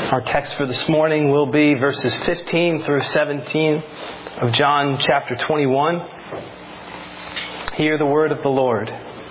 Our text for this morning will be verses 15 through 17 of John chapter 21. Hear the word of the Lord.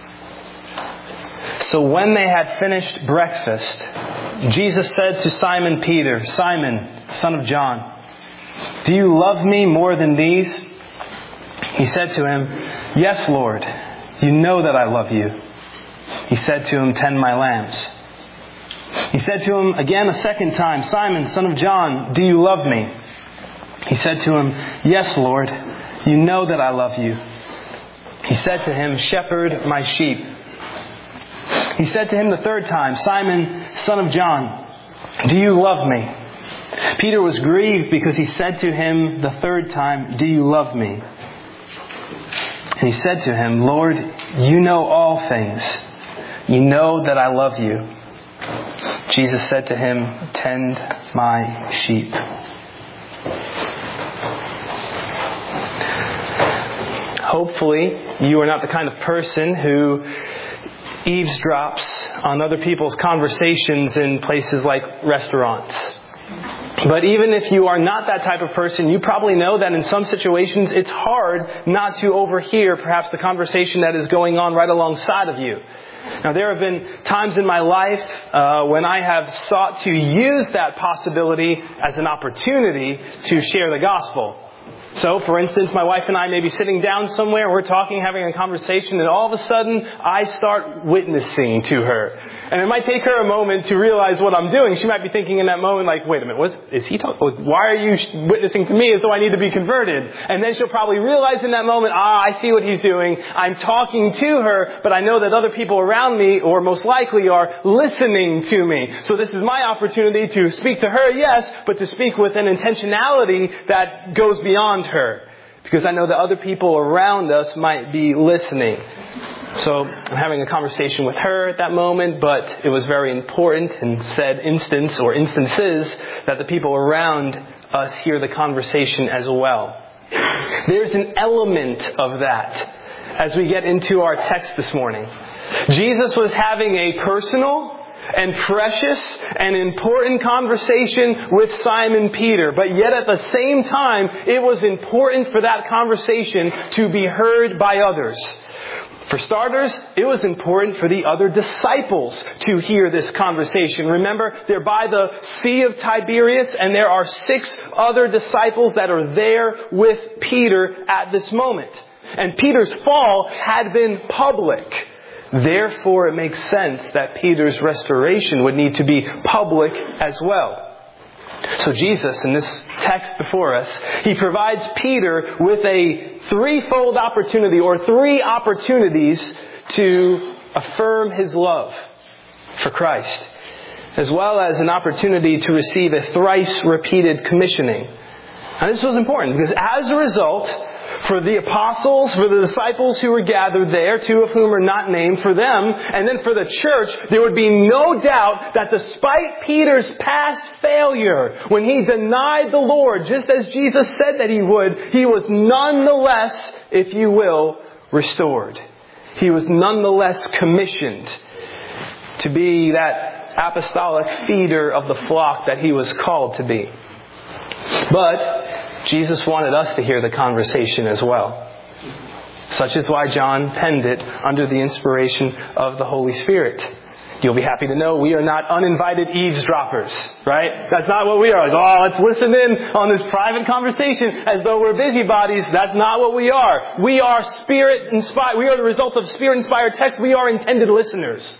So when they had finished breakfast, Jesus said to Simon Peter, "Simon, son of John, do you love me more than these?" He said to him, "Yes, Lord, you know that I love you." He said to him, "Tend my lambs." He said to him again a second time, "Simon, son of John, do you love me?" He said to him, "Yes, Lord, you know that I love you." He said to him, "Shepherd my sheep." He said to him the third time, "Simon, son of John, do you love me?" Peter was grieved because he said to him the third time, "Do you love me?" And he said to him, "Lord, you know all things. You know that I love you." Jesus said to him, "Tend my sheep." Hopefully, you are not the kind of person who eavesdrops on other people's conversations in places like restaurants. But even if you are not that type of person, you probably know that in some situations it's hard not to overhear perhaps the conversation that is going on right alongside of you. Now, there have been times in my life when I have sought to use that possibility as an opportunity to share the gospel. So, for instance, my wife and I may be sitting down somewhere, we're talking, having a conversation, and all of a sudden, I start witnessing to her. And it might take her a moment to realize what I'm doing. She might be thinking in that moment, like, wait a minute, is he talking? Why are you witnessing to me as though I need to be converted? And then she'll probably realize in that moment, I see what he's doing. I'm talking to her, but I know that other people around me, or most likely, are listening to me. So this is my opportunity to speak to her, yes, but to speak with an intentionality that goes beyond her, because I know that other people around us might be listening. So I'm having a conversation with her at that moment, but it was very important in said instance or instances that the people around us hear the conversation as well. There's an element of that as we get into our text this morning. Jesus was having a personal and precious and important conversation with Simon Peter. But yet at the same time, it was important for that conversation to be heard by others. For starters, it was important for the other disciples to hear this conversation. Remember, they're by the Sea of Tiberias, and there are 6 other disciples that are there with Peter at this moment. And Peter's fall had been public. Therefore, it makes sense that Peter's restoration would need to be public as well. So Jesus, in this text before us, he provides Peter with a threefold opportunity, or 3 opportunities to affirm his love for Christ, as well as an opportunity to receive a thrice repeated commissioning. And this was important because as a result, for the apostles, for the disciples who were gathered there, 2 of whom are not named, for them, and then for the church, there would be no doubt that despite Peter's past failure, when he denied the Lord, just as Jesus said that he would, he was nonetheless, if you will, restored. He was nonetheless commissioned to be that apostolic feeder of the flock that he was called to be. But Jesus wanted us to hear the conversation as well. Such is why John penned it under the inspiration of the Holy Spirit. You'll be happy to know we are not uninvited eavesdroppers, right? That's not what we are. Like, let's listen in on this private conversation as though we're busybodies. That's not what we are. We are Spirit-inspired. We are the result of Spirit-inspired text. We are intended listeners.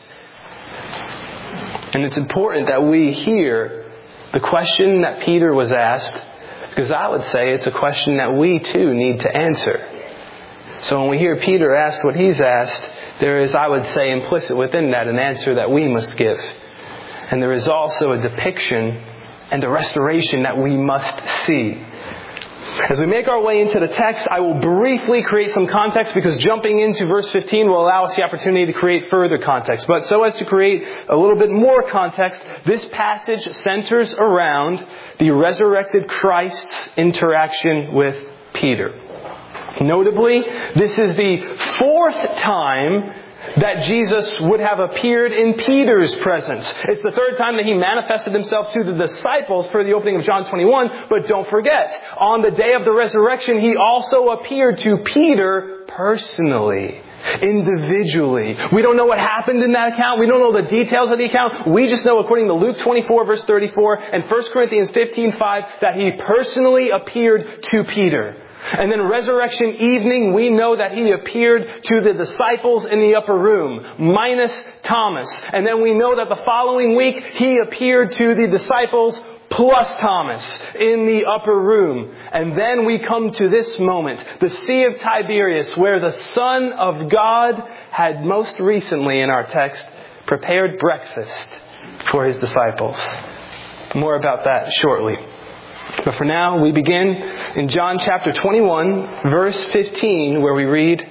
And it's important that we hear the question that Peter was asked, because I would say it's a question that we too need to answer. So when we hear Peter ask what he's asked, there is, I would say, implicit within that an answer that we must give. And there is also a depiction and a restoration that we must see. As we make our way into the text, I will briefly create some context, because jumping into verse 15 will allow us the opportunity to create further context. But so as to create a little bit more context, this passage centers around the resurrected Christ's interaction with Peter. Notably, this is the 4th time that Jesus would have appeared in Peter's presence. It's the third time that He manifested Himself to the disciples for the opening of John 21. But don't forget, on the day of the resurrection, He also appeared to Peter personally, individually. We don't know what happened in that account. We don't know the details of the account. We just know, according to Luke 24, verse 34, and 1 Corinthians 15:5, that He personally appeared to Peter. And then resurrection evening, we know that He appeared to the disciples in the upper room, minus Thomas. And then we know that the following week, He appeared to the disciples plus Thomas in the upper room. And then we come to this moment, the Sea of Tiberias, where the Son of God had most recently, in our text, prepared breakfast for His disciples. More about that shortly. But for now, we begin in John chapter 21, verse 15, where we read,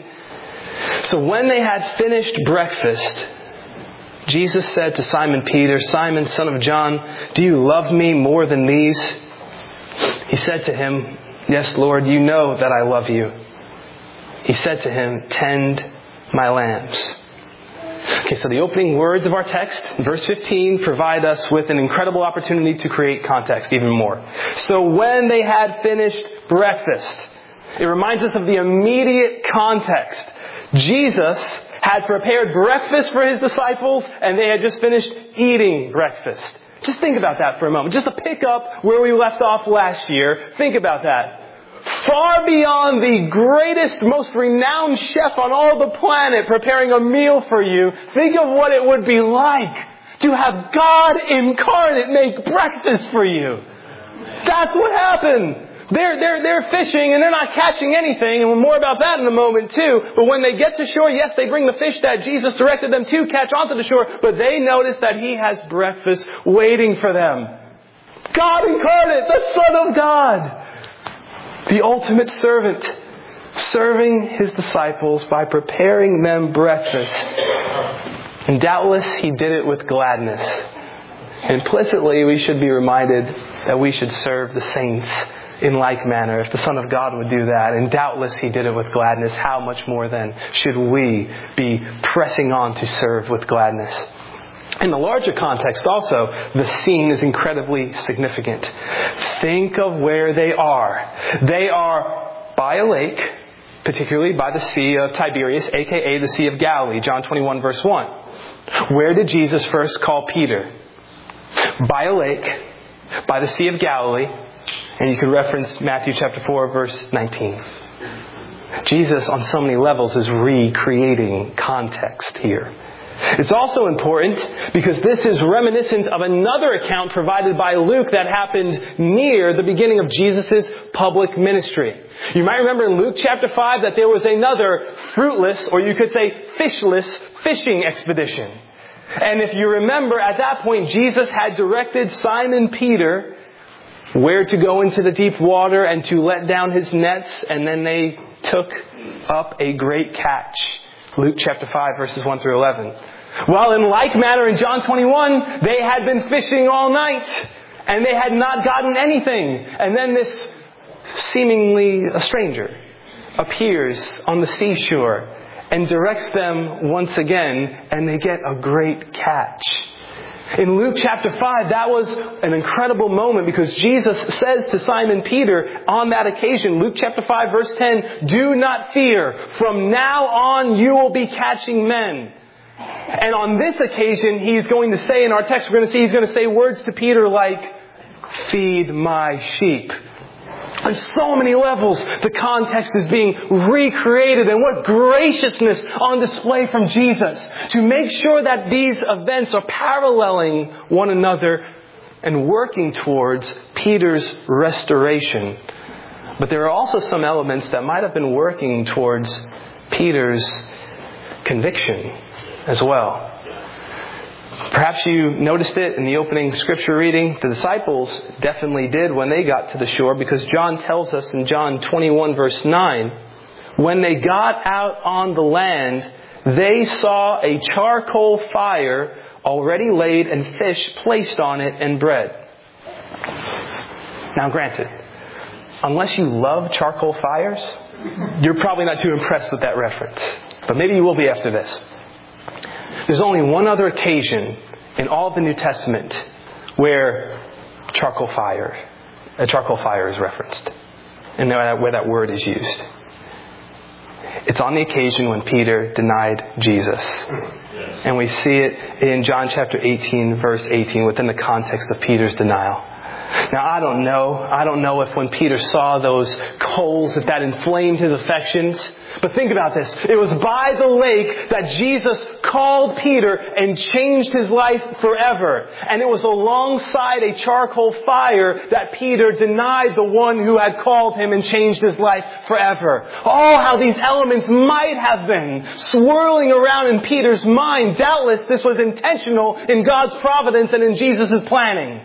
"So when they had finished breakfast, Jesus said to Simon Peter, 'Simon, son of John, do you love me more than these?' He said to him, 'Yes, Lord, you know that I love you.' He said to him, 'Tend my lambs.'" Okay, so the opening words of our text, verse 15, provide us with an incredible opportunity to create context even more. So when they had finished breakfast, it reminds us of the immediate context. Jesus had prepared breakfast for His disciples, and they had just finished eating breakfast. Just think about that for a moment. Just to pick up where we left off last year, think about that. Far beyond the greatest, most renowned chef on all the planet preparing a meal for you, think of what it would be like to have God incarnate make breakfast for you. That's what happened. They're fishing and they're not catching anything, and more about that in a moment too. But when they get to shore, yes, they bring the fish that Jesus directed them to catch onto the shore, but they notice that He has breakfast waiting for them. God incarnate, the Son of God, the ultimate servant, serving His disciples by preparing them breakfast. And doubtless He did it with gladness. Implicitly, we should be reminded that we should serve the saints in like manner. If the Son of God would do that, and doubtless He did it with gladness, how much more then should we be pressing on to serve with gladness? In the larger context also, the scene is incredibly significant. Think of where they are. They are by a lake, particularly by the Sea of Tiberias, aka the Sea of Galilee, John 21 verse 1. Where did Jesus first call Peter? By a lake, by the Sea of Galilee, and you could reference Matthew chapter 4 verse 19. Jesus on so many levels is recreating context here. It's also important because this is reminiscent of another account provided by Luke that happened near the beginning of Jesus' public ministry. You might remember in Luke chapter 5 that there was another fruitless, or you could say fishless, fishing expedition. And if you remember, at that point, Jesus had directed Simon Peter where to go into the deep water and to let down his nets, and then they took up a great catch. Luke chapter 5 verses 1 through 11. Well, in like manner in John 21, they had been fishing all night and they had not gotten anything. And then this seemingly a stranger appears on the seashore and directs them once again, and they get a great catch. In Luke chapter 5, that was an incredible moment because Jesus says to Simon Peter on that occasion, Luke chapter 5 verse 10, "Do not fear. From now on you will be catching men." And on this occasion, He's going to say, in our text, we're going to see He's going to say words to Peter like, "Feed my sheep." On so many levels, the context is being recreated, and what graciousness on display from Jesus to make sure that these events are paralleling one another and working towards Peter's restoration. But there are also some elements that might have been working towards Peter's conviction as well. Perhaps you noticed it in the opening scripture reading. The disciples definitely did when they got to the shore, because John tells us in John 21 verse 9, when they got out on the land, they saw a charcoal fire already laid and fish placed on it and bread. Now granted, unless you love charcoal fires, you're probably not too impressed with that reference. But maybe you will be after this. There's only one other occasion in all of the New Testament where a charcoal fire is referenced, and where that word is used. It's on the occasion when Peter denied Jesus. And we see it in John chapter 18, verse 18, within the context of Peter's denial. Now, I don't know if when Peter saw those coals, if that inflamed his affections. But think about this. It was by the lake that Jesus called Peter and changed his life forever. And it was alongside a charcoal fire that Peter denied the one who had called him and changed his life forever. Oh, how these elements might have been swirling around in Peter's mind. Doubtless this was intentional in God's providence and in Jesus' planning.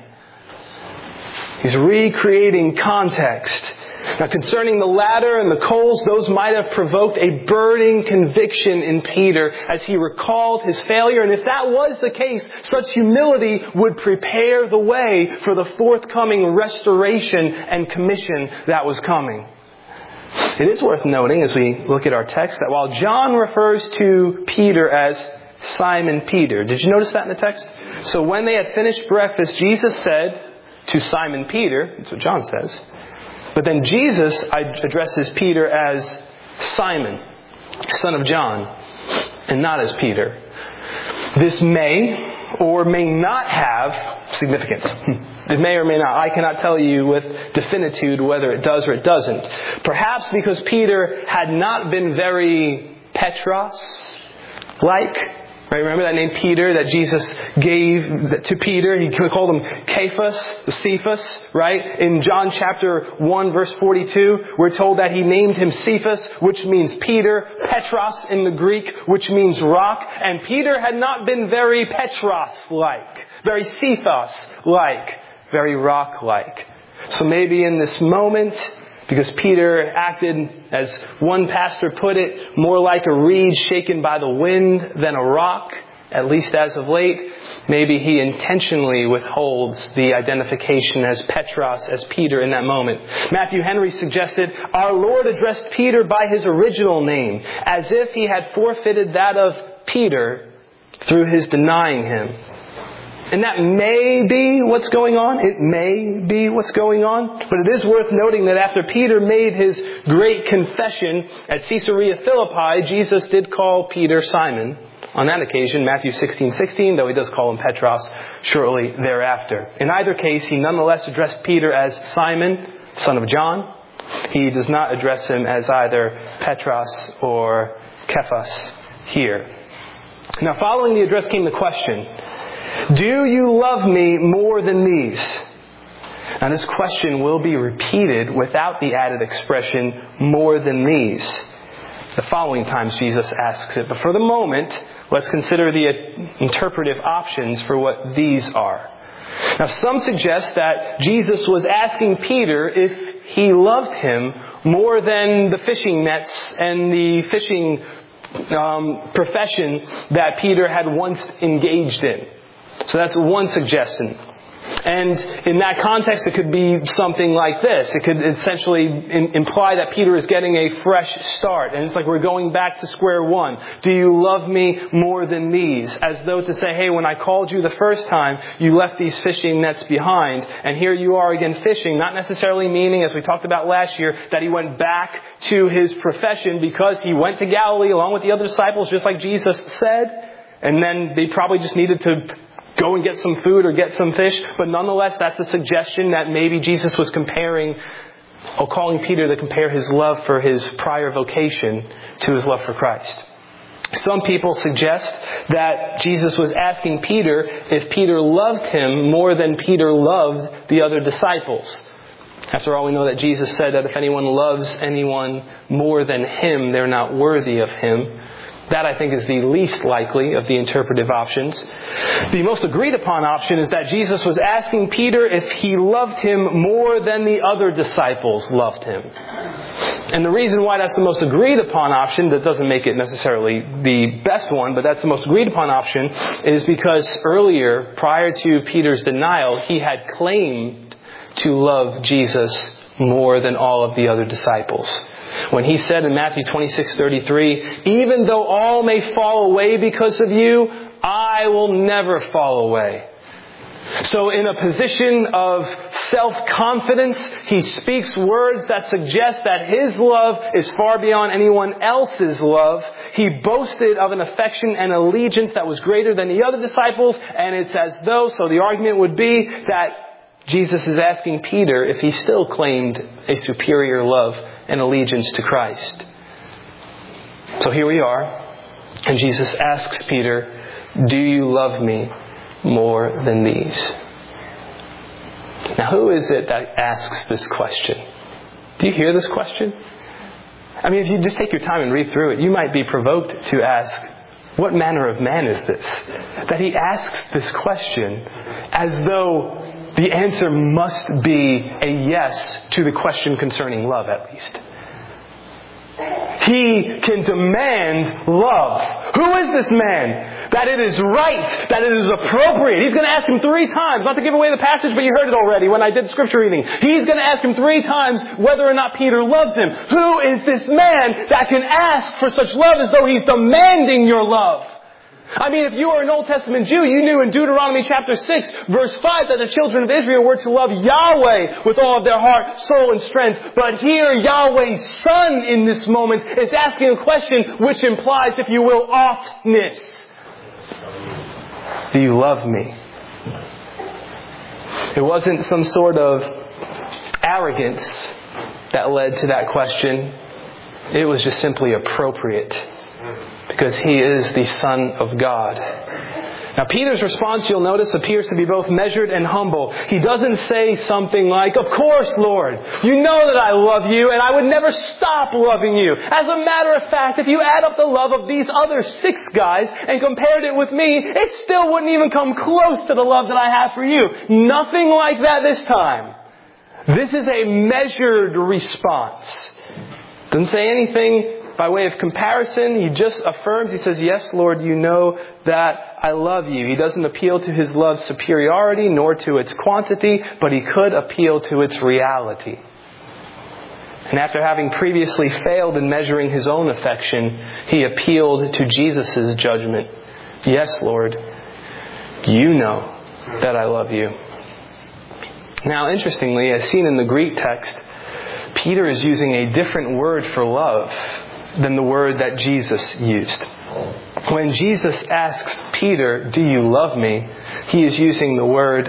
He's recreating context. Now, concerning the ladder and the coals, those might have provoked a burning conviction in Peter as he recalled his failure. And if that was the case, such humility would prepare the way for the forthcoming restoration and commission that was coming. It is worth noting as we look at our text that while John refers to Peter as Simon Peter, did you notice that in the text? So when they had finished breakfast, Jesus said to Simon Peter, that's what John says. But then Jesus addresses Peter as Simon, son of John, and not as Peter. This may or may not have significance. It may or may not. I cannot tell you with definitude whether it does or it doesn't. Perhaps because Peter had not been very Petros-like. Right, remember that name Peter that Jesus gave to Peter? He called him Cephas, right? In John chapter 1 verse 42, we're told that he named him Cephas, which means Peter, Petros in the Greek, which means rock. And Peter had not been very Petros-like, very Cephas-like, very rock-like. So maybe in this moment, because Peter acted, as one pastor put it, more like a reed shaken by the wind than a rock, at least as of late. Maybe he intentionally withholds the identification as Petros, as Peter in that moment. Matthew Henry suggested, our Lord addressed Peter by his original name, as if he had forfeited that of Peter through his denying him. And that may be what's going on. It may be what's going on. But it is worth noting that after Peter made his great confession at Caesarea Philippi, Jesus did call Peter Simon. On that occasion, Matthew 16:16, though he does call him Petros shortly thereafter. In either case, he nonetheless addressed Peter as Simon, son of John. He does not address him as either Petros or Cephas here. Now, following the address came the question, do you love me more than these? Now this question will be repeated without the added expression, more than these, the following times Jesus asks it. But for the moment, let's consider the interpretive options for what these are. Now some suggest that Jesus was asking Peter if he loved him more than the fishing nets and the fishing profession that Peter had once engaged in. So that's one suggestion. And in that context, it could be something like this. It could essentially imply that Peter is getting a fresh start. And it's like we're going back to square one. Do you love me more than these? As though to say, hey, when I called you the first time, you left these fishing nets behind. And here you are again fishing. Not necessarily meaning, as we talked about last year, that he went back to his profession because he went to Galilee along with the other disciples, just like Jesus said. And then they probably just needed to go and get some food or get some fish. But nonetheless, that's a suggestion that maybe Jesus was calling Peter to compare his love for his prior vocation to his love for Christ. Some people suggest that Jesus was asking Peter if Peter loved him more than Peter loved the other disciples. After all, we know that Jesus said that if anyone loves anyone more than him, they're not worthy of him. That, I think, is the least likely of the interpretive options. The most agreed upon option is that Jesus was asking Peter if he loved him more than the other disciples loved him. And the reason why that's the most agreed upon option, that doesn't make it necessarily the best one, but that's the most agreed upon option, is because earlier, prior to Peter's denial, he had claimed to love Jesus more than all of the other disciples. When he said in Matthew 26:33, even though all may fall away because of you, I will never fall away. So in a position of self-confidence, he speaks words that suggest that his love is far beyond anyone else's love. He boasted of an affection and allegiance that was greater than the other disciples, and it's as though, so the argument would be that Jesus is asking Peter if he still claimed a superior love and allegiance to Christ. So here we are, and Jesus asks Peter, do you love me more than these? Now, who is it that asks this question? Do you hear this question? I mean, if you just take your time and read through it, you might be provoked to ask, what manner of man is this? That he asks this question as though the answer must be a yes to the question concerning love, at least. He can demand love. Who is this man? That it is right, that it is appropriate. He's going to ask him 3 times, not to give away the passage, but you heard it already when I did scripture reading. He's going to ask him 3 times whether or not Peter loves him. Who is this man that can ask for such love as though he's demanding your love? I mean, if you were an Old Testament Jew, you knew in Deuteronomy chapter 6, verse 5, that the children of Israel were to love Yahweh with all of their heart, soul, and strength. But here, Yahweh's Son in this moment is asking a question which implies, if you will, oughtness. Do you love me? It wasn't some sort of arrogance that led to that question. It was just simply appropriate. Because he is the Son of God. Now, Peter's response, you'll notice, appears to be both measured and humble. He doesn't say something like, of course, Lord, you know that I love you and I would never stop loving you. As a matter of fact, if you add up the love of these other 6 guys and compared it with me, it still wouldn't even come close to the love that I have for you. Nothing like that this time. This is a measured response. Doesn't say anything by way of comparison. He just affirms. He says, yes, Lord, you know that I love you. He doesn't appeal to his love's superiority nor to its quantity, but he could appeal to its reality. And after having previously failed in measuring his own affection, he appealed to Jesus' judgment. Yes, Lord, you know that I love you. Now, interestingly, as seen in the Greek text, Peter is using a different word for love than the word that Jesus used. When Jesus asks Peter, do you love me? He is using the word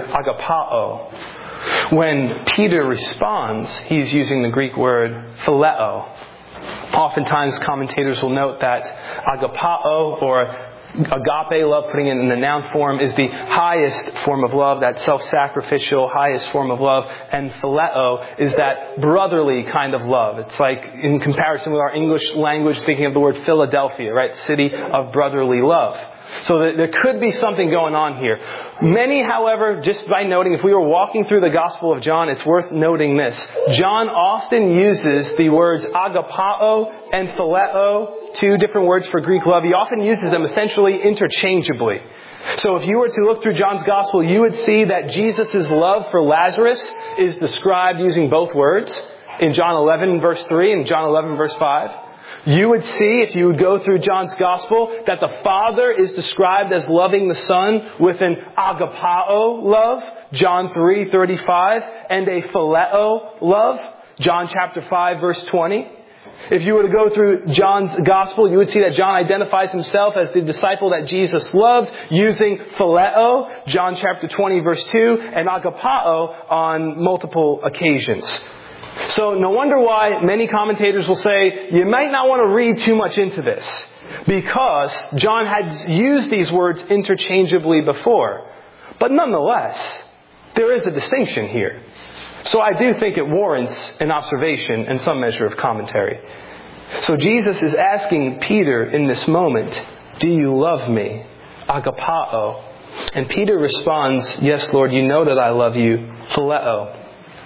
agapao. When Peter responds, he's using the Greek word phileo. Oftentimes commentators will note that agapao or agape love, putting it in the noun form, is the highest form of love, that self-sacrificial highest form of love. And phileo is that brotherly kind of love. It's like, in comparison with our English language, thinking of the word Philadelphia, right? City of brotherly love. So there could be something going on here. Many, however, just by noting, if we were walking through the Gospel of John, it's worth noting this. John often uses the words agapao and phileo, 2 different words for Greek love. He often uses them essentially interchangeably. So if you were to look through John's Gospel, you would see that Jesus' love for Lazarus is described using both words in John 11 verse 3 and John 11 verse 5. You would see, if you would go through John's Gospel, that the Father is described as loving the Son with an agapao love, John 3:35, and a phileo love, John chapter 5, verse 20. If you were to go through John's Gospel, you would see that John identifies himself as the disciple that Jesus loved using phileo, John chapter 20, verse 2, and agapao on multiple occasions. So no wonder why many commentators will say, you might not want to read too much into this, because John had used these words interchangeably before. But nonetheless, there is a distinction here. So I do think it warrants an observation and some measure of commentary. So Jesus is asking Peter in this moment, do you love me? Agapao. And Peter responds, yes, Lord, you know that I love you. Phileo.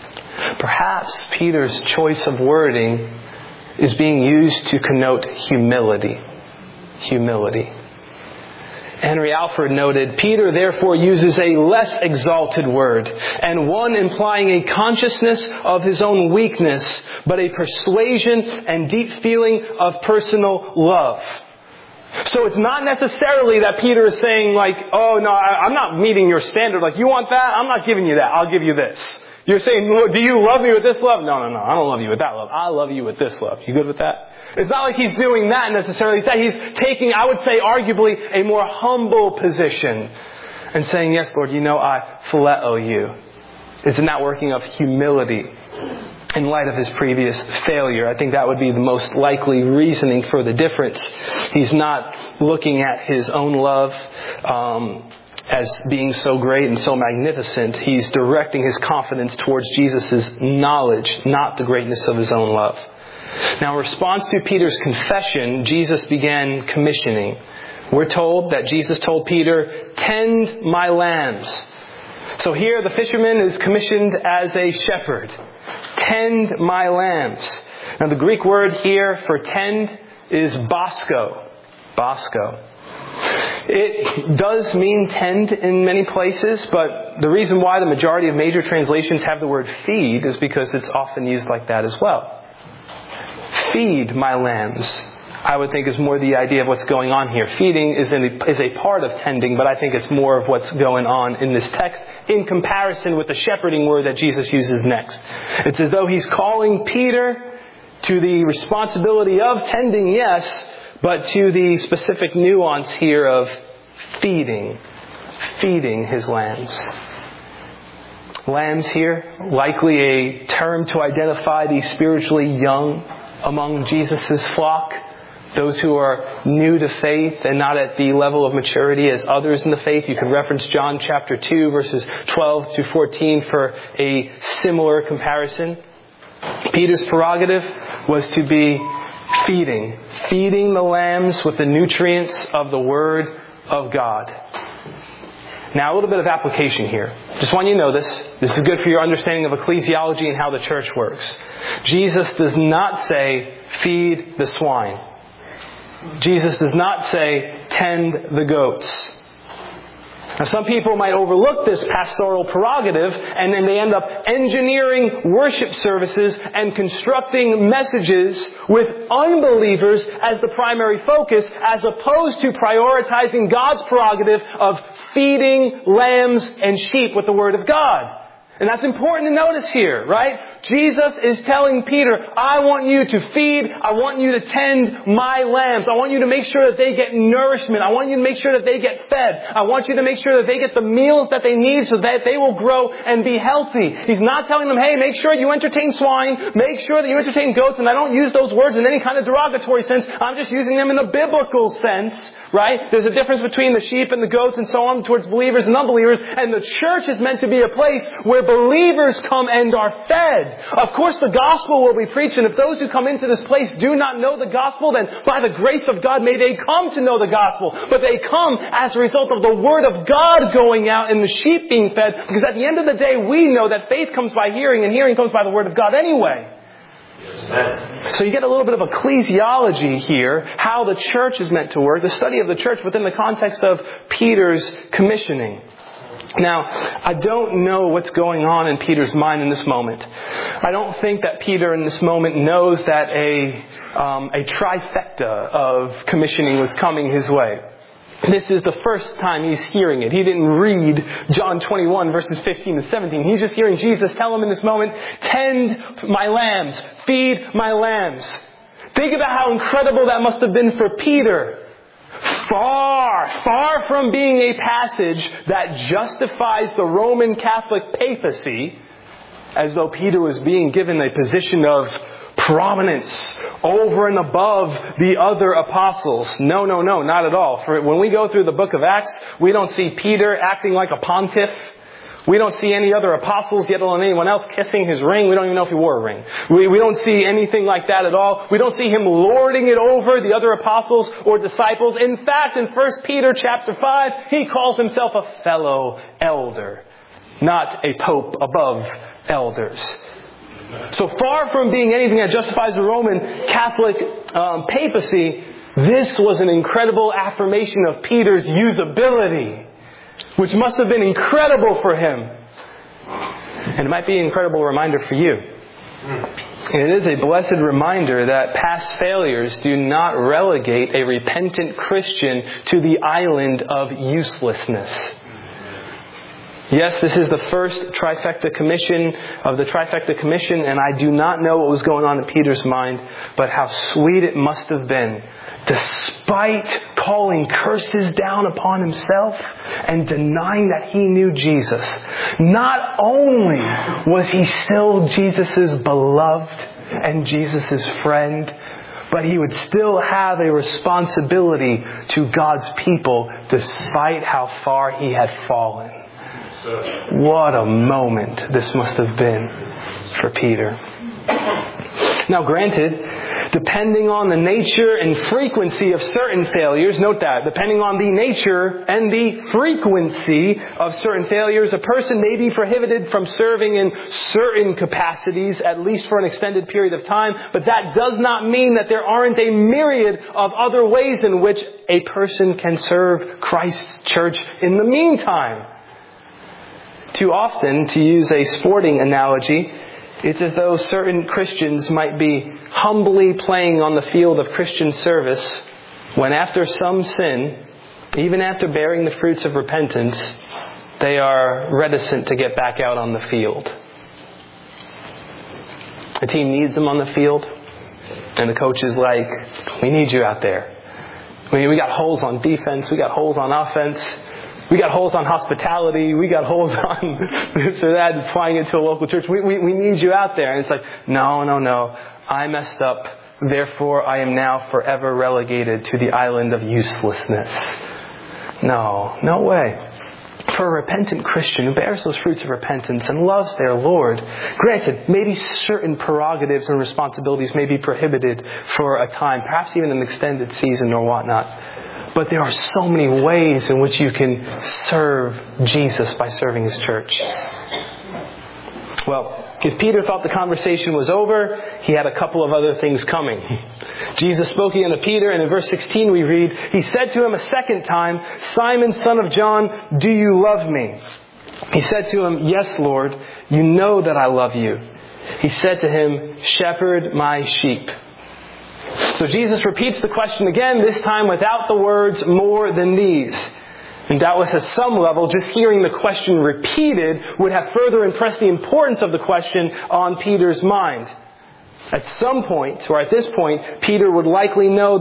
Perhaps Peter's choice of wording is being used to connote humility. Humility. Henry Alford noted, Peter therefore uses a less exalted word, and one implying a consciousness of his own weakness, but a persuasion and deep feeling of personal love. So it's not necessarily that Peter is saying like, oh no, I'm not meeting your standard. Like, you want that? I'm not giving you that. I'll give you this. You're saying, do you love me with this love? No. I don't love you with that love. I love you with this love. You good with that? It's not like he's doing that necessarily. He's taking, I would say, arguably a more humble position and saying, yes, Lord, I phileo you. It's an outworking of humility in light of his previous failure. I think that would be the most likely reasoning for the difference. He's not looking at his own love as being so great and so magnificent. He's directing his confidence towards Jesus' knowledge, not the greatness of his own love. Now, in response to Peter's confession, Jesus began commissioning. We're told that Jesus told Peter, "Tend my lambs." So here the fisherman is commissioned as a shepherd. Tend my lambs. Now the Greek word here for tend is basko. Basko. It does mean tend in many places, but the reason why the majority of major translations have the word feed is because it's often used like that as well. Feed my lambs, I would think, is more the idea of what's going on here. Feeding is a part of tending, but I think it's more of what's going on in this text in comparison with the shepherding word that Jesus uses next. It's as though he's calling Peter to the responsibility of tending, yes, but to the specific nuance here of feeding his lambs. Lambs here, likely a term to identify the spiritually young among Jesus' flock. Those who are new to faith and not at the level of maturity as others in the faith. You can reference John chapter 2 verses 12 to 14 for a similar comparison. Peter's prerogative was to be feeding the lambs with the nutrients of the Word of God. Now, a little bit of application here. Just want you to know this. This is good for your understanding of ecclesiology and how the church works. Jesus does not say, feed the swine. Jesus does not say, tend the goats. Now, some people might overlook this pastoral prerogative, and then they end up engineering worship services and constructing messages with unbelievers as the primary focus, as opposed to prioritizing God's prerogative of feeding lambs and sheep with the Word of God. And that's important to notice here, right? Jesus is telling Peter, I want you to feed, I want you to tend my lambs. I want you to make sure that they get nourishment. I want you to make sure that they get fed. I want you to make sure that they get the meals that they need so that they will grow and be healthy. He's not telling them, hey, make sure you entertain swine, make sure that you entertain goats, and I don't use those words in any kind of derogatory sense. I'm just using them in a biblical sense, right? There's a difference between the sheep and the goats and so on towards believers and unbelievers, and the church is meant to be a place where believers come and are fed. Of course, the gospel will be preached, and if those who come into this place do not know the gospel, then by the grace of God, may they come to know the gospel. But they come as a result of the Word of God going out and the sheep being fed, because at the end of the day, we know that faith comes by hearing, and hearing comes by the Word of God anyway. So you get a little bit of ecclesiology here, how the church is meant to work, the study of the church within the context of Peter's commissioning. Now, I don't know what's going on in Peter's mind in this moment. I don't think that Peter in this moment knows that a trifecta of commissioning was coming his way. This is the first time he's hearing it. He didn't read John 21 verses 15 to 17. He's just hearing Jesus tell him in this moment, tend my lambs, feed my lambs. Think about how incredible that must have been for Peter. Far from being a passage that justifies the Roman Catholic papacy, as though Peter was being given a position of prominence over and above the other apostles. No, not at all. For when we go through the book of Acts, we don't see Peter acting like a pontiff. We don't see any other apostles, yet alone anyone else, kissing his ring. We don't even know if he wore a ring. We don't see anything like that at all. We don't see him lording it over the other apostles or disciples. In fact, in 1 Peter chapter 5, he calls himself a fellow elder, not a pope above elders. So far from being anything that justifies the Roman Catholic papacy, this was an incredible affirmation of Peter's usability, which must have been incredible for him. And it might be an incredible reminder for you. It is a blessed reminder that past failures do not relegate a repentant Christian to the island of uselessness. Yes, this is the first trifecta commission of the trifecta commission, and I do not know what was going on in Peter's mind, but how sweet it must have been, despite calling curses down upon himself and denying that he knew Jesus. Not only was he still Jesus' beloved and Jesus' friend, but he would still have a responsibility to God's people despite how far he had fallen. What a moment this must have been for Peter. Now granted, depending on the nature and frequency of certain failures, note that, depending on the nature and the frequency of certain failures, a person may be prohibited from serving in certain capacities, at least for an extended period of time, but that does not mean that there aren't a myriad of other ways in which a person can serve Christ's church in the meantime. Too often, to use a sporting analogy, it's as though certain Christians might be humbly playing on the field of Christian service when after some sin, even after bearing the fruits of repentance, they are reticent to get back out on the field. The team needs them on the field, and the coach is like, we need you out there. We got holes on defense, we got holes on offense. We got holes on hospitality. We got holes on this or that, applying it to a local church. We need you out there. And it's like, no. I messed up. Therefore, I am now forever relegated to the island of uselessness. No way. For a repentant Christian who bears those fruits of repentance and loves their Lord, granted, maybe certain prerogatives and responsibilities may be prohibited for a time, perhaps even an extended season or whatnot. But there are so many ways in which you can serve Jesus by serving His church. Well, if Peter thought the conversation was over, he had a couple of other things coming. Jesus spoke again to Peter, and in verse 16 we read, He said to him a second time, Simon, son of John, do you love me? He said to him, Yes, Lord, you know that I love you. He said to him, Shepherd my sheep. So Jesus repeats the question again, this time without the words more than these. And doubtless at some level, just hearing the question repeated would have further impressed the importance of the question on Peter's mind. At some point, or at this point, Peter would likely not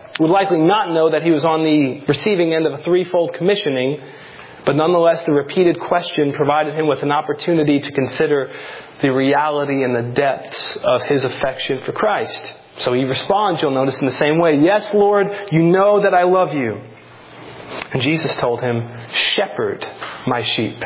know that he was on the receiving end of a threefold commissioning, but nonetheless the repeated question provided him with an opportunity to consider the reality and the depths of his affection for Christ. So he responds, you'll notice, in the same way. Yes, Lord, you know that I love you. And Jesus told him, shepherd my sheep.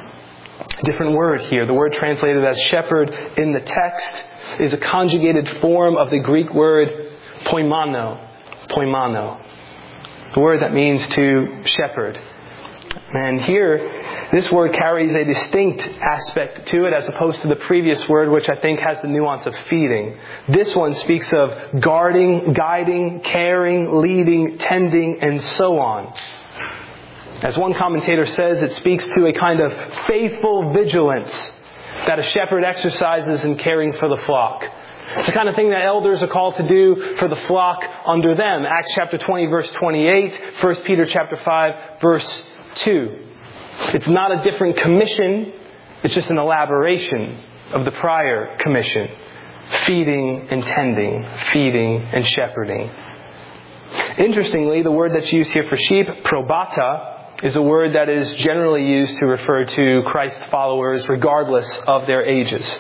A different word here. The word translated as shepherd in the text is a conjugated form of the Greek word poimano. Poimano. The word that means to shepherd. And here, this word carries a distinct aspect to it as opposed to the previous word, which I think has the nuance of feeding. This one speaks of guarding, guiding, caring, leading, tending, and so on. As one commentator says, it speaks to a kind of faithful vigilance that a shepherd exercises in caring for the flock. It's the kind of thing that elders are called to do for the flock under them. Acts chapter 20, verse 28, 1 Peter chapter 5, verse 2. It's not a different commission. It's just an elaboration of the prior commission. Feeding and tending. Feeding and shepherding. Interestingly, the word that's used here for sheep, probata, is a word that is generally used to refer to Christ's followers regardless of their ages.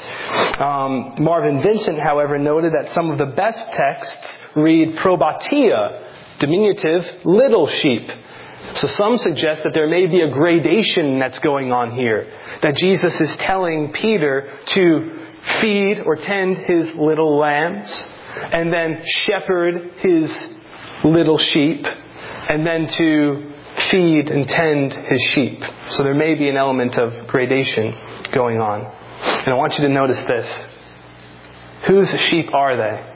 Marvin Vincent, however, noted that some of the best texts read probatia, diminutive, little sheep. So some suggest that there may be a gradation that's going on here. That Jesus is telling Peter to feed or tend his little lambs, and then shepherd his little sheep, and then to feed and tend his sheep. So there may be an element of gradation going on. And I want you to notice this. Whose sheep are they?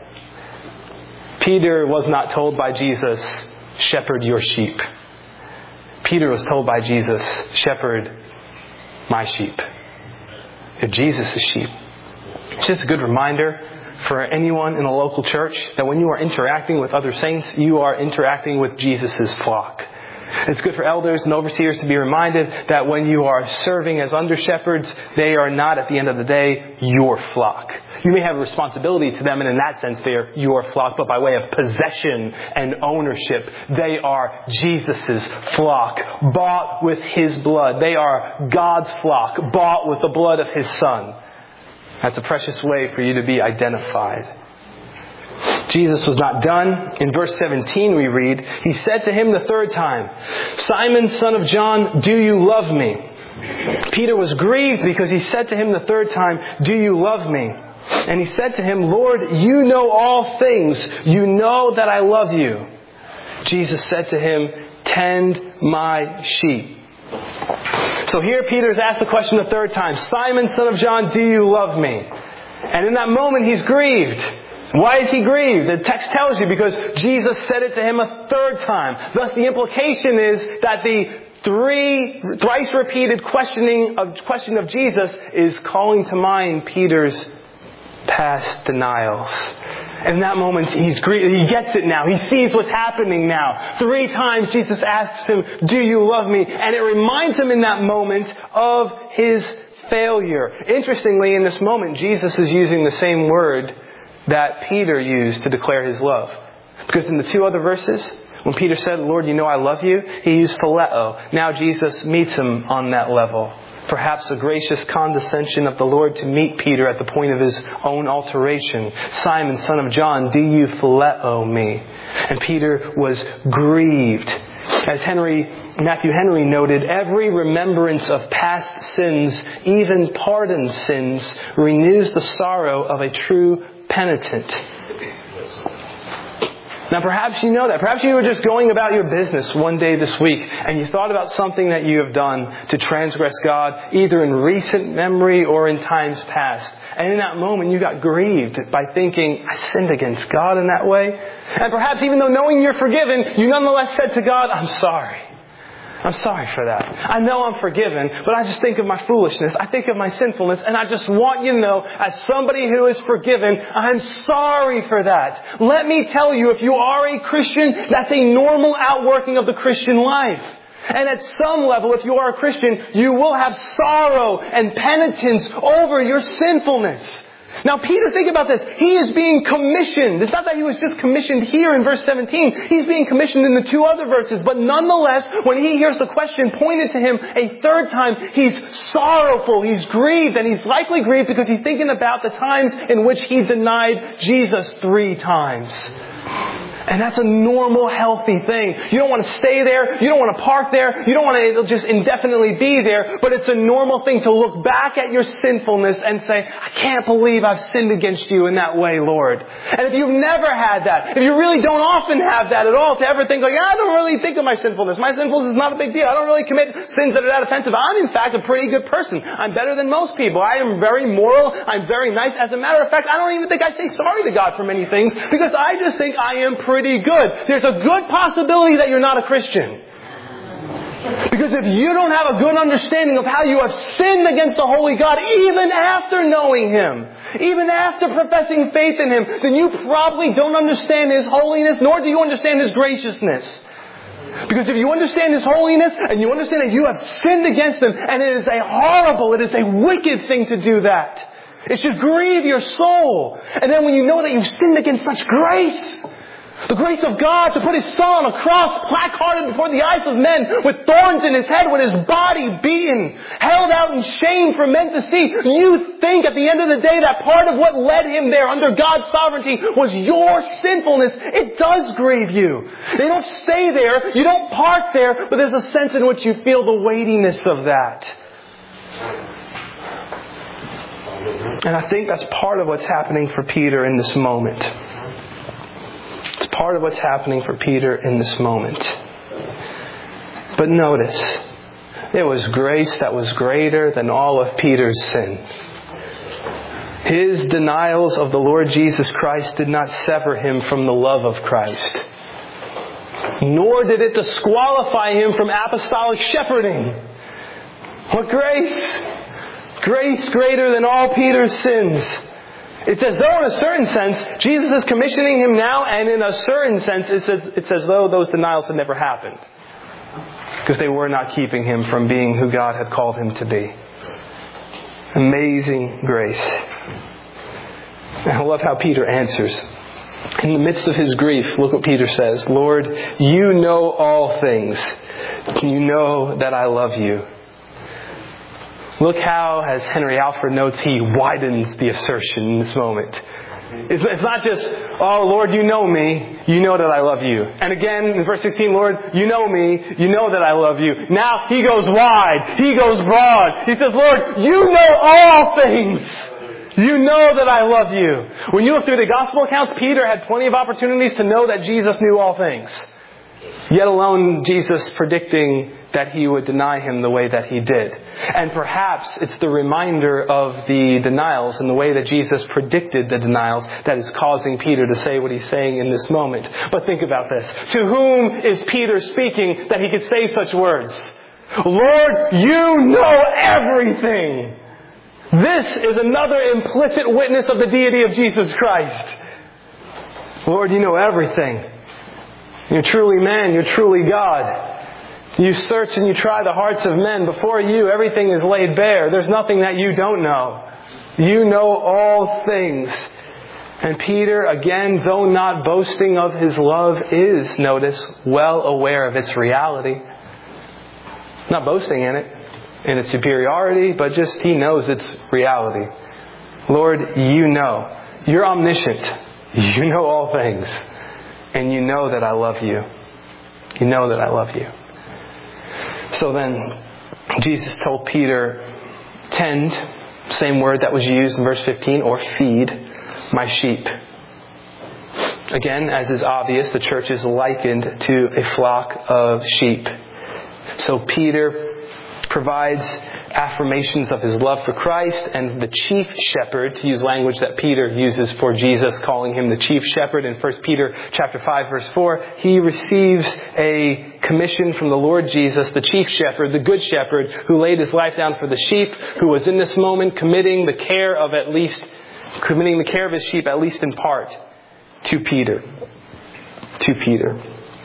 Peter was not told by Jesus, shepherd your sheep. Peter was told by Jesus, shepherd my sheep. They're Jesus' sheep. It's just a good reminder for anyone in a local church that when you are interacting with other saints, you are interacting with Jesus' flock. It's good for elders and overseers to be reminded that when you are serving as under-shepherds, they are not, at the end of the day, your flock. You may have a responsibility to them, and in that sense, they are your flock, but by way of possession and ownership, they are Jesus' flock, bought with His blood. They are God's flock, bought with the blood of His Son. That's a precious way for you to be identified. Jesus was not done. In verse 17 we read, He said to him the third time, Simon, son of John, do you love me? Peter was grieved because he said to him the third time, do you love me? And he said to him, Lord, you know all things. You know that I love you. Jesus said to him, tend my sheep. So here Peter's asked the question the third time, Simon, son of John, do you love me? And in that moment he's grieved. Why is he grieved? The text tells you because Jesus said it to him a third time. Thus the implication is that the thrice repeated question of Jesus is calling to mind Peter's past denials. And in that moment he's grieved. He gets it now. He sees what's happening now. 3 times Jesus asks him, do you love me? And it reminds him in that moment of his failure. Interestingly, in this moment, Jesus is using the same word that Peter used to declare his love. Because in the 2 other verses, when Peter said, Lord, you know I love you, he used phileo. Now Jesus meets him on that level. Perhaps a gracious condescension of the Lord to meet Peter at the point of his own alteration. Simon, son of John, do you phileo me? And Peter was grieved. As Matthew Henry noted, every remembrance of past sins, even pardoned sins, renews the sorrow of a true penitent. Now perhaps you know that. Perhaps you were just going about your business one day this week and you thought about something that you have done to transgress God, either in recent memory or in times past. And in that moment you got grieved by thinking, I sinned against God in that way. And perhaps even though knowing you're forgiven, you nonetheless said to God, I'm sorry. I'm sorry for that. I know I'm forgiven, but I just think of my foolishness. I think of my sinfulness, and I just want you to know, as somebody who is forgiven, I'm sorry for that. Let me tell you, if you are a Christian, that's a normal outworking of the Christian life. And at some level, if you are a Christian, you will have sorrow and penitence over your sinfulness. Now Peter, think about this. He is being commissioned. It's not that he was just commissioned here in verse 17. He's being commissioned in the 2 other verses. But nonetheless, when he hears the question pointed to him a third time, he's sorrowful, he's grieved, and he's likely grieved because he's thinking about the times in which he denied Jesus 3 times. And that's a normal, healthy thing. You don't want to stay there. You don't want to park there. You don't want to just indefinitely be there. But it's a normal thing to look back at your sinfulness and say, I can't believe I've sinned against you in that way, Lord. And if you've never had that, if you really don't often have that at all, to ever think like, I don't really think of my sinfulness. My sinfulness is not a big deal. I don't really commit sins that are that offensive. I'm in fact a pretty good person. I'm better than most people. I am very moral. I'm very nice. As a matter of fact, I don't even think I say sorry to God for many things because I just think I am pretty good. There's a good possibility that you're not a Christian. Because if you don't have a good understanding of how you have sinned against the holy God, even after knowing Him, even after professing faith in Him, then you probably don't understand His holiness, nor do you understand His graciousness. Because if you understand His holiness, and you understand that you have sinned against Him, and it is a wicked thing to do that. It should grieve your soul. And then when you know that you've sinned against such grace, the grace of God to put His Son on a cross, placarded before the eyes of men, with thorns in His head, with His body beaten, held out in shame for men to see. You think at the end of the day that part of what led Him there under God's sovereignty was your sinfulness. It does grieve you. They don't stay there. You don't park there, but there's a sense in which you feel the weightiness of that. And I think that's part of what's happening for Peter in this moment. It's part of what's happening for Peter in this moment. But notice, there was grace that was greater than all of Peter's sin. His denials of the Lord Jesus Christ did not sever him from the love of Christ. Nor did it disqualify him from apostolic shepherding. What grace! Grace greater than all Peter's sins. It's as though in a certain sense, Jesus is commissioning him now, and in a certain sense, it's as though those denials had never happened. Because they were not keeping him from being who God had called him to be. Amazing grace. And I love how Peter answers. In the midst of his grief, look what Peter says. Lord, you know all things. You know that I love you. Look how, as Henry Alford notes, he widens the assertion in this moment. It's not just, oh, Lord, you know me. You know that I love you. And again, in verse 16, Lord, you know me. You know that I love you. Now he goes wide. He goes broad. He says, Lord, you know all things. You know that I love you. When you look through the gospel accounts, Peter had plenty of opportunities to know that Jesus knew all things. Yet alone Jesus predicting that he would deny him the way that he did. And perhaps it's the reminder of the denials and the way that Jesus predicted the denials that is causing Peter to say what he's saying in this moment. But think about this. To whom is Peter speaking that he could say such words? Lord, you know everything. This is another implicit witness of the deity of Jesus Christ. Lord, you know everything. You're truly man. You're truly God. You search and you try the hearts of men. Before you, everything is laid bare. There's nothing that you don't know. You know all things. And Peter, again, though not boasting of his love, is, notice, well aware of its reality. Not boasting in it, in its superiority, but just he knows its reality. Lord, you know. You're omniscient. You know all things. And you know that I love you. You know that I love you. So then, Jesus told Peter, tend, same word that was used in verse 15, or feed my sheep. Again, as is obvious, the church is likened to a flock of sheep. So Peter provides affirmations of his love for Christ, and the chief shepherd, to use language that Peter uses for Jesus, calling him the chief shepherd in 1 Peter chapter 5, verse 4, he receives a commission from the Lord Jesus, the chief shepherd, the good shepherd, who laid his life down for the sheep, who was in this moment committing the care of his sheep, at least in part, to Peter. To Peter.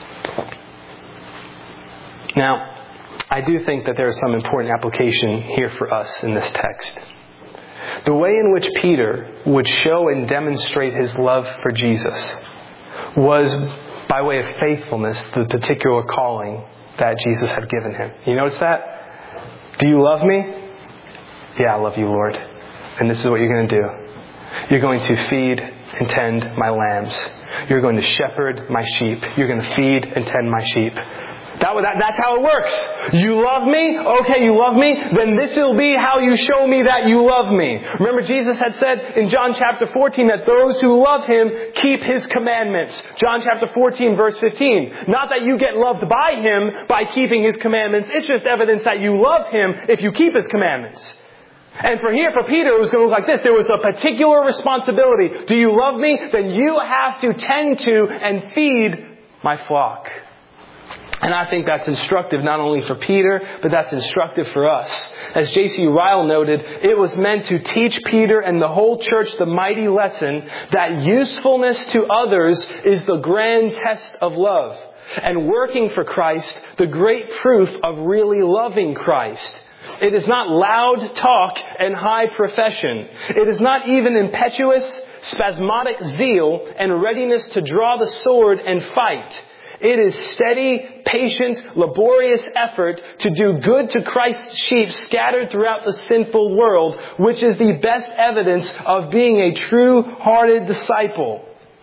Now, I do think that there is some important application here for us in this text. The way in which Peter would show and demonstrate his love for Jesus was by way of faithfulness to the particular calling that Jesus had given him. You notice that? Do you love me? Yeah, I love you, Lord. And this is what you're going to do. You're going to feed and tend my lambs. You're going to shepherd my sheep. You're going to feed and tend my sheep. That's how it works. You love me? Okay, you love me? Then this will be how you show me that you love me. Remember, Jesus had said in John chapter 14 that those who love Him keep His commandments. John chapter 14, verse 15. Not that you get loved by Him by keeping His commandments. It's just evidence that you love Him if you keep His commandments. And for Peter, it was going to look like this. There was a particular responsibility. Do you love me? Then you have to tend to and feed my flock. And I think that's instructive not only for Peter, but that's instructive for us. As J.C. Ryle noted, it was meant to teach Peter and the whole church the mighty lesson that usefulness to others is the grand test of love. And working for Christ, the great proof of really loving Christ. It is not loud talk and high profession. It is not even impetuous, spasmodic zeal and readiness to draw the sword and fight. It is steady, patient, laborious effort to do good to Christ's sheep scattered throughout the sinful world, which is the best evidence of being a true-hearted disciple.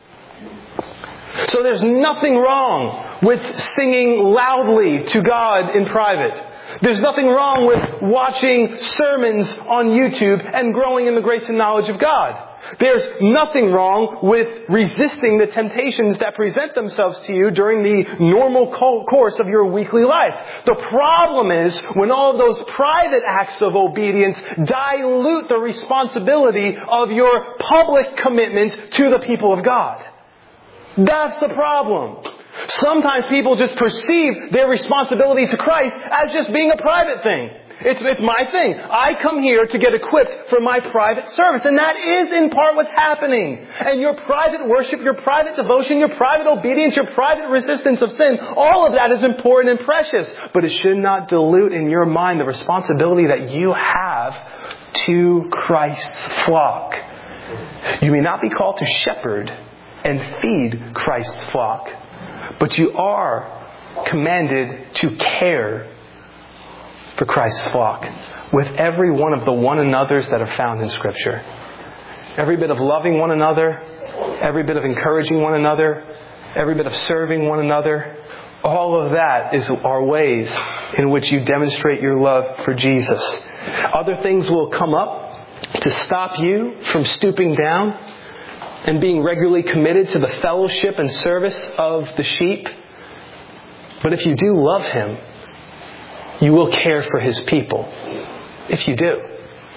So there's nothing wrong with singing loudly to God in private. There's nothing wrong with watching sermons on YouTube and growing in the grace and knowledge of God. There's nothing wrong with resisting the temptations that present themselves to you during the normal course of your weekly life. The problem is when all of those private acts of obedience dilute the responsibility of your public commitment to the people of God. That's the problem. Sometimes people just perceive their responsibility to Christ as just being a private thing. It's my thing. I come here to get equipped for my private service. And that is in part what's happening. And your private worship, your private devotion, your private obedience, your private resistance of sin, all of that is important and precious. But it should not dilute in your mind the responsibility that you have to Christ's flock. You may not be called to shepherd and feed Christ's flock, but you are commanded to care for Christ's flock with every one of the one another's that are found in Scripture. Every bit of loving one another, every bit of encouraging one another, every bit of serving one another, all of that are ways in which you demonstrate your love for Jesus. Other things will come up to stop you from stooping down and being regularly committed to the fellowship and service of the sheep. But if you do love Him, you will care for His people. If you do.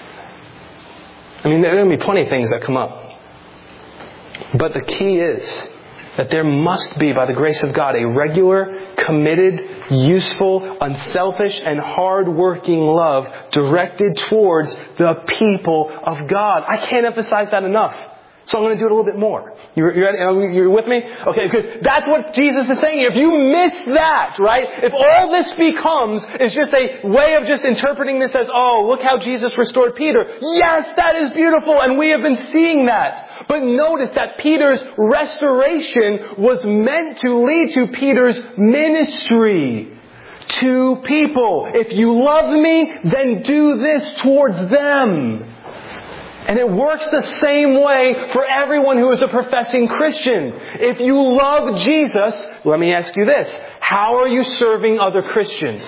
I mean, there are going to be plenty of things that come up. But the key is that there must be, by the grace of God, a regular, committed, useful, unselfish, and hard-working love directed towards the people of God. I can't emphasize that enough. So I'm going to do it a little bit more. You're with me? Okay, because that's what Jesus is saying here. If you miss that, right? If all this becomes is just a way of just interpreting this as, oh, look how Jesus restored Peter. Yes, that is beautiful, and we have been seeing that. But notice that Peter's restoration was meant to lead to Peter's ministry to people. If you love me, then do this towards them. And it works the same way for everyone who is a professing Christian. If you love Jesus, let me ask you this. How are you serving other Christians?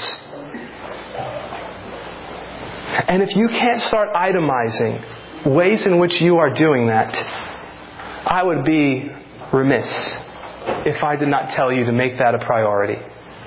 And if you can't start itemizing ways in which you are doing that, I would be remiss if I did not tell you to make that a priority.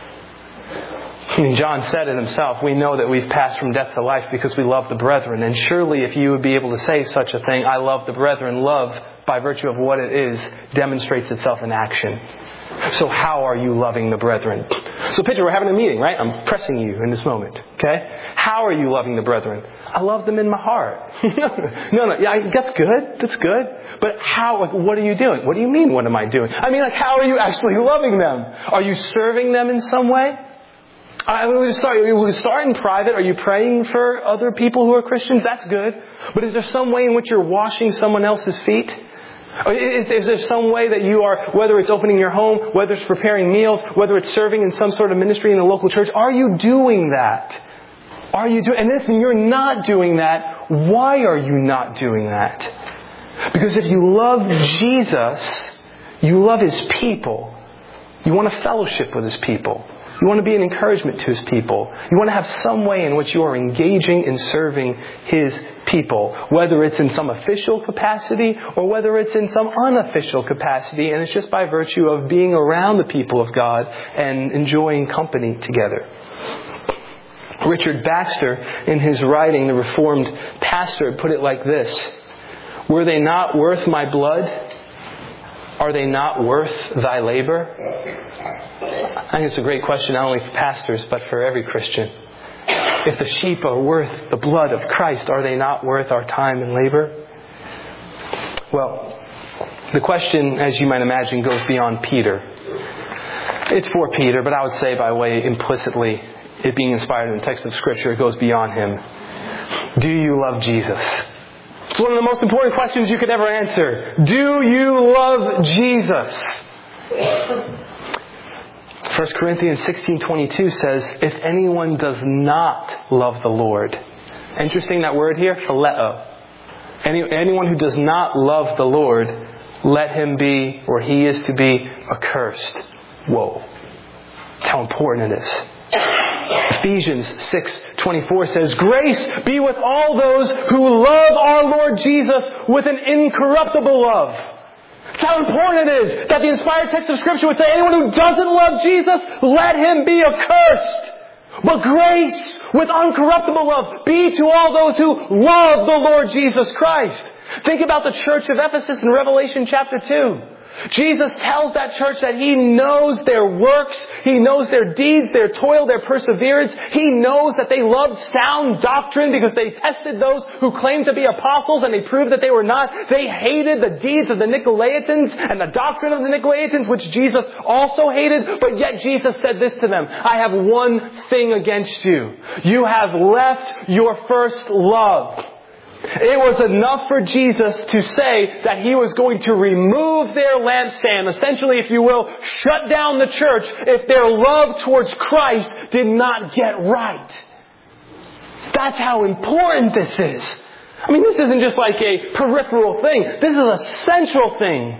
I mean, John said it himself. We know that we've passed from death to life because we love the brethren. And surely if you would be able to say such a thing, I love the brethren, love, by virtue of what it is, demonstrates itself in action. So how are you loving the brethren? So picture, we're having a meeting, right? I'm pressing you in this moment, okay? How are you loving the brethren? I love them in my heart. No, yeah, that's good. That's good. But how, like, what are you doing? What do you mean, what am I doing? I mean, like, how are you actually loving them? Are you serving them in some way? We start in private. Are you praying for other people who are Christians? That's good. But is there some way in which you're washing someone else's feet? Is there some way that you are, whether it's opening your home, whether it's preparing meals, whether it's serving in some sort of ministry in the local church, are you doing that? And if you're not doing that, why are you not doing that? Because if you love Jesus, you love His people. You want to fellowship with His people. You want to be an encouragement to His people. You want to have some way in which you are engaging in serving His people. Whether it's in some official capacity or whether it's in some unofficial capacity. And it's just by virtue of being around the people of God and enjoying company together. Richard Baxter, in his writing, The Reformed Pastor, put it like this. Were they not worth my blood? Are they not worth thy labor? I think it's a great question not only for pastors but for every Christian. If the sheep are worth the blood of Christ, are they not worth our time and labor? Well, the question, as you might imagine, goes beyond Peter. It's for Peter, but I would say by way implicitly, it being inspired in the text of Scripture, it goes beyond him. Do you love Jesus? It's one of the most important questions you could ever answer. Do you love Jesus? 1 Corinthians 16:22 says, if anyone does not love the Lord. Interesting that word here, phileo. Anyone who does not love the Lord, let him be, or he is to be, accursed. Whoa. That's how important it is. Ephesians 6:24 says, grace be with all those who love our Lord Jesus with an incorruptible love. That's how important it is that the inspired text of Scripture would say anyone who doesn't love Jesus, let him be accursed. But grace with uncorruptible love be to all those who love the Lord Jesus Christ. Think about the church of Ephesus in Revelation chapter 2. Jesus tells that church that He knows their works. He knows their deeds, their toil, their perseverance. He knows that they loved sound doctrine because they tested those who claimed to be apostles and they proved that they were not. They hated the deeds of the Nicolaitans and the doctrine of the Nicolaitans, which Jesus also hated. But yet Jesus said this to them, I have one thing against you. You have left your first love. It was enough for Jesus to say that He was going to remove their lampstand, essentially, if you will, shut down the church if their love towards Christ did not get right. That's how important this is. I mean, this isn't just like a peripheral thing. This is a central thing.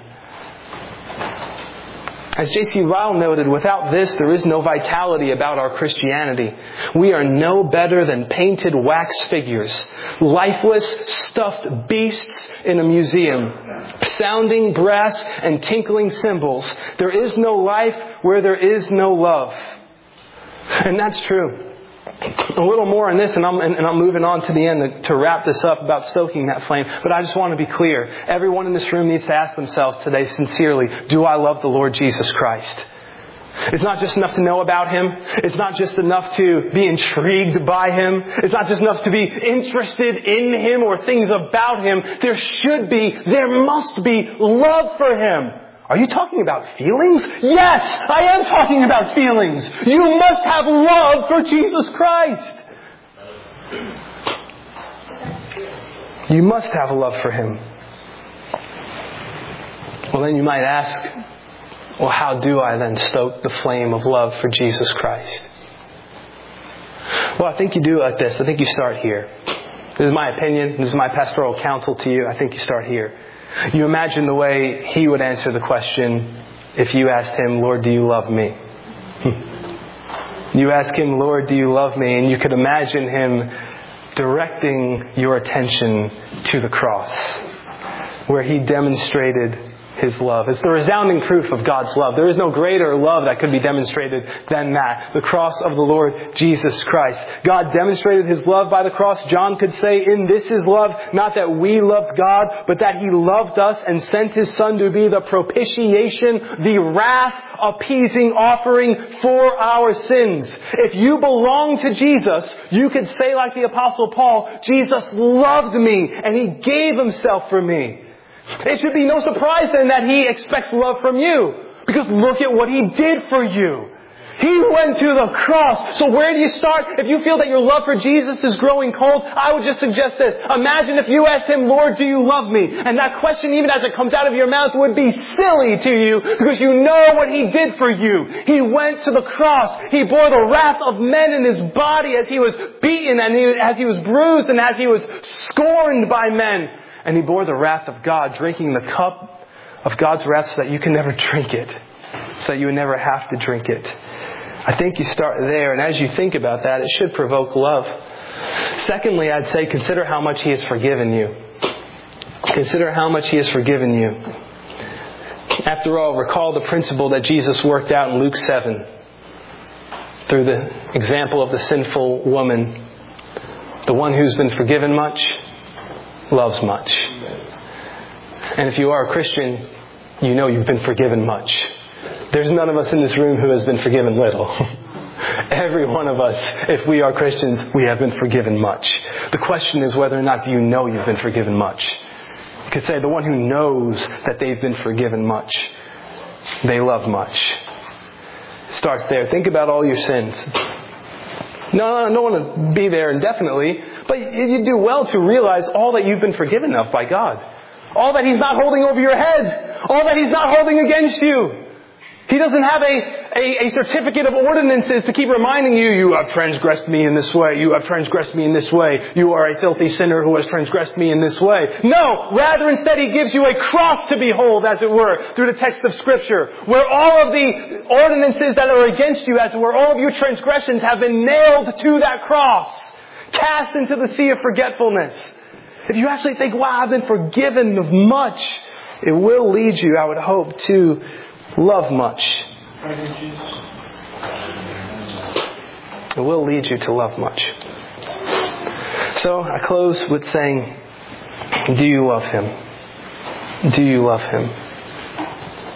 As J.C. Ryle noted, without this, there is no vitality about our Christianity. We are no better than painted wax figures, lifeless, stuffed beasts in a museum, sounding brass and tinkling cymbals. There is no life where there is no love. And that's true. A little more on this, and I'm moving on to the end to wrap this up about stoking that flame. But I just want to be clear. Everyone in this room needs to ask themselves today sincerely, do I love the Lord Jesus Christ? It's not just enough to know about Him. It's not just enough to be intrigued by Him. It's not just enough to be interested in Him or things about Him. There must be love for Him. Are you talking about feelings? Yes, I am talking about feelings. You must have love for Jesus Christ. You must have a love for Him. Well, then you might ask, well, how do I then stoke the flame of love for Jesus Christ? Well, I think you do it like this. I think you start here. This is my opinion. This is my pastoral counsel to you. I think you start here. You imagine the way He would answer the question if you asked Him, Lord, do you love me? You ask Him, Lord, do you love me? And you could imagine Him directing your attention to the cross, where He demonstrated His love. It's the resounding proof of God's love. There is no greater love that could be demonstrated than that. The cross of the Lord Jesus Christ. God demonstrated His love by the cross. John could say, in this is love, not that we loved God, but that He loved us and sent His Son to be the propitiation, the wrath-appeasing offering for our sins. If you belong to Jesus, you could say like the Apostle Paul, Jesus loved me and He gave Himself for me. It should be no surprise then that He expects love from you. Because look at what He did for you. He went to the cross. So where do you start? If you feel that your love for Jesus is growing cold, I would just suggest this. Imagine if you asked Him, Lord, do you love me? And that question, even as it comes out of your mouth, would be silly to you because you know what He did for you. He went to the cross. He bore the wrath of men in His body as He was beaten and as He was bruised and as He was scorned by men. And He bore the wrath of God, drinking the cup of God's wrath so that you can never drink it. So that you would never have to drink it. I think you start there, and as you think about that, it should provoke love. Secondly, I'd say consider how much He has forgiven you. Consider how much He has forgiven you. After all, recall the principle that Jesus worked out in Luke 7 through the example of the sinful woman. The one who's been forgiven much loves much. And if you are a Christian, you know you've been forgiven much. There's none of us in this room who has been forgiven little. Every one of us, if we are Christians, we have been forgiven much. The question is whether or not do you know you've been forgiven much. You could say the one who knows that they've been forgiven much, they love much. It starts there. Think about all your sins. No, I don't want to be there indefinitely, but you do well to realize all that you've been forgiven of by God. All that He's not holding over your head. All that He's not holding against you. He doesn't have a certificate of ordinances to keep reminding you, you have transgressed me in this way. You have transgressed me in this way. You are a filthy sinner who has transgressed me in this way. No, rather instead He gives you a cross to behold, as it were, through the text of Scripture, where all of the ordinances that are against you, as it were, all of your transgressions have been nailed to that cross, cast into the sea of forgetfulness. If you actually think, wow, I've been forgiven of much, it will lead you, I would hope, to love much. It will lead you to love much. So I close with saying, do you love Him? Do you love Him?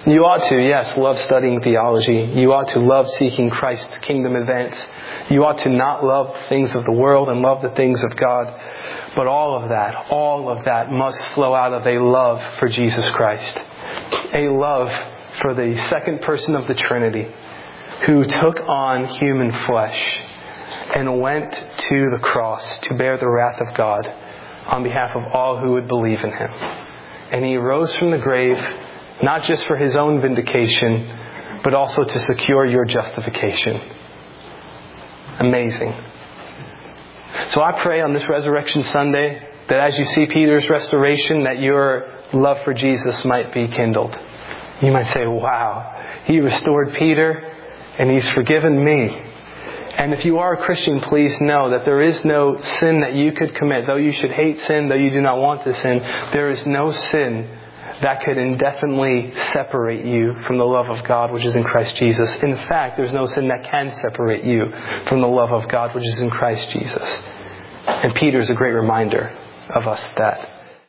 You ought to, yes, love studying theology. You ought to love seeking Christ's kingdom advance. You ought to not love the things of the world and love the things of God. But all of that must flow out of a love for Jesus Christ. A love for the second person of the Trinity, who took on human flesh and went to the cross to bear the wrath of God on behalf of all who would believe in Him. And He rose from the grave, not just for His own vindication, but also to secure your justification. Amazing. So I pray on this Resurrection Sunday that as you see Peter's restoration, that your love for Jesus might be kindled. You might say, wow, He restored Peter and He's forgiven me. And if you are a Christian, please know that there is no sin that you could commit. Though you should hate sin, though you do not want to sin, there is no sin that could indefinitely separate you from the love of God which is in Christ Jesus. In fact, there's no sin that can separate you from the love of God which is in Christ Jesus. And Peter is a great reminder of us that.